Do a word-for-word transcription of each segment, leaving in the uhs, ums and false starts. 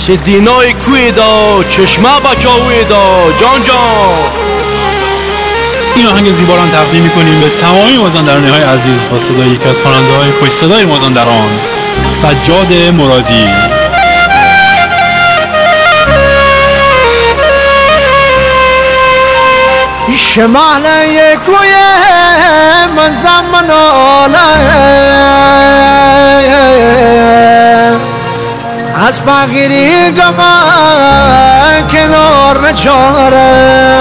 چه دینای کوی دا چشمه بچاوی دا جان جان. این آهنگ زیبا را تقدیم می‌کنیم به تمامی مازندرانی‌های عزیز با صدای یکی از خواننده‌های خوش صدای مازندران، سجاد مرادی. شماله کوی من زمان آله از فقیری گما کنار نچاره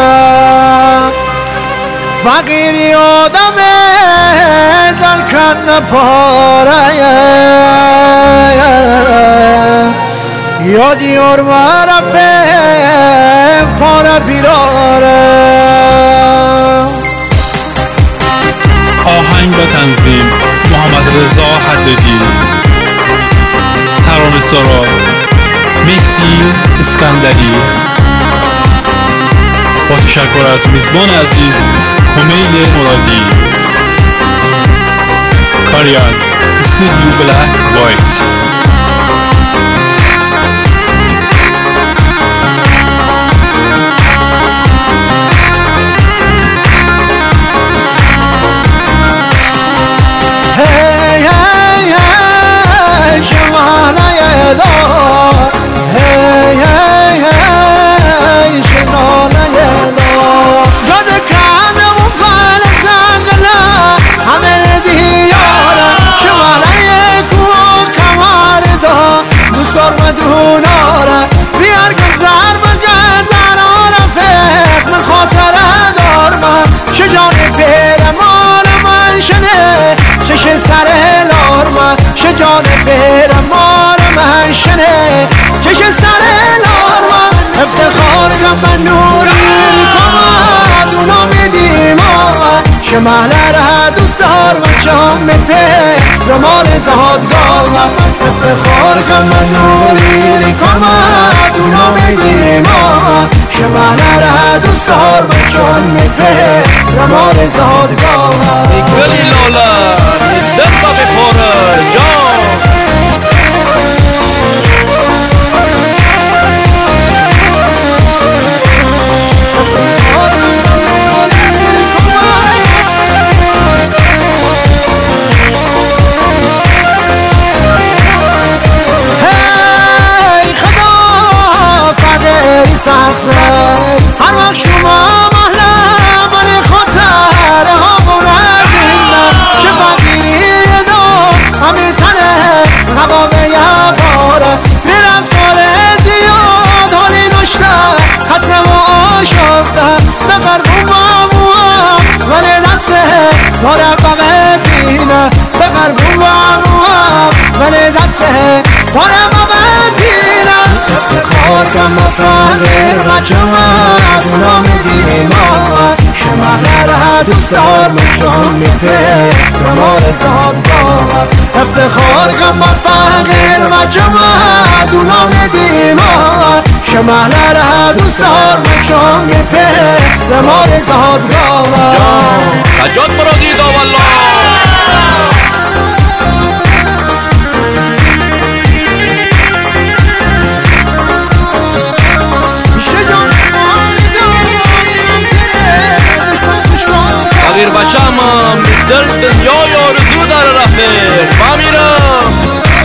فقیری آدم دل کن پاره یادی اور مرفه پاره بیراره. آهنگ و تنظیم محمد رضا حدادی، ترانه سرا مهدی اسکندری، با تشکر از میزبان عزیز کمیل مرادی. کاری از استودیو بلک وایت. مدوناره بیار گذر بگذر آره فکر من خاطره دار من شجان پیر مار من شنه چش سر لار من شجان پیر مار من شنه چش سر لار من افتخار کم من نوری کمد اونا میدیم شمالره دوست دار من شام پیر رمان زادگاه افتخار کم من نوری کمد اونا میدیم شمالره دوست دار من شام پیر رمان زادگاه گلی لالا دستا بپاره جان. هر وقت شما محله من خاطر همونه چه فقیری دو همه تنه قبامه یه باره میر از کار زیاد حالی نشته خسته و آشفته بقر بومه ولی دسته داره بمه بینه بقر بومه ولی دسته داره بمه بینه افتخار کم فقیر مجموعه اونا میدیم شمالره دوست دار مشان میپه رمان زادگاه افتخار کم فقیر مجموعه اونا میدیم شمالره دوست دار مشان میپه رمان زادگاه. سجاد مرادی دا والله فقیر بچم دل دنیای آرزو داره رفیق ما میرم.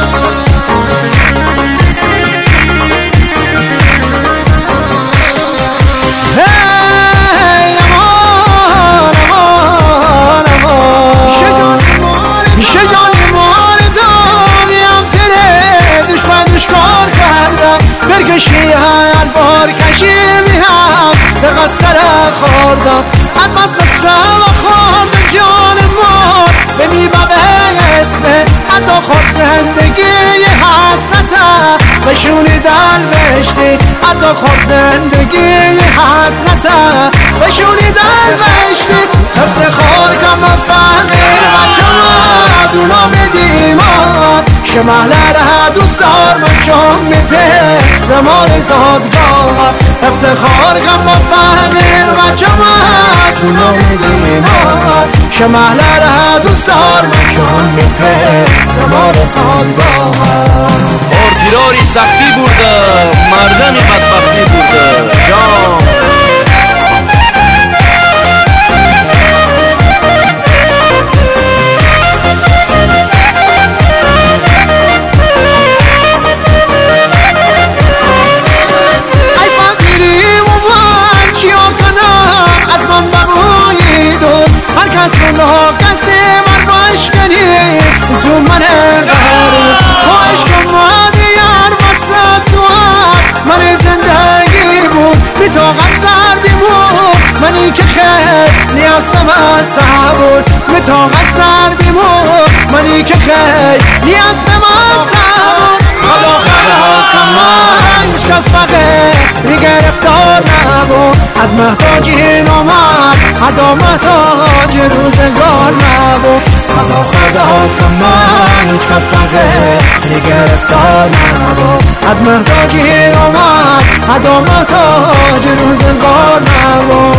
شجان مار دانیم تره دشمن دشکار کردم برکشی البار کشی میهم به قصر خوردم از بس قصه و خورد جان مار بمیبه به اسمه حتی خود زندگی حسرته بشونی دل بشتی حتی خود زندگی حسرته بشونی دل بشتی افتخار کم فقیر بچه دونا میدیم شمالره دوست دار من شام میپه رمان زادگاه افتخار کم فقیر بچه دونا میدیم شمالره دوست دار من شام میپه رمان زادگاه. آرتیراری سختی بوده دست من سبور به طاقت سر بیمون منی که خیلی از به ما سبور خدا خدا من هیچ کس فقیری گرفتار نبود حد محتاجی نامد حد محتاج روزگار نبود خدا خدا من هیچ کس فقیری گرفتار نبود حد محتاجی نامد حد محتاج روزگار نبود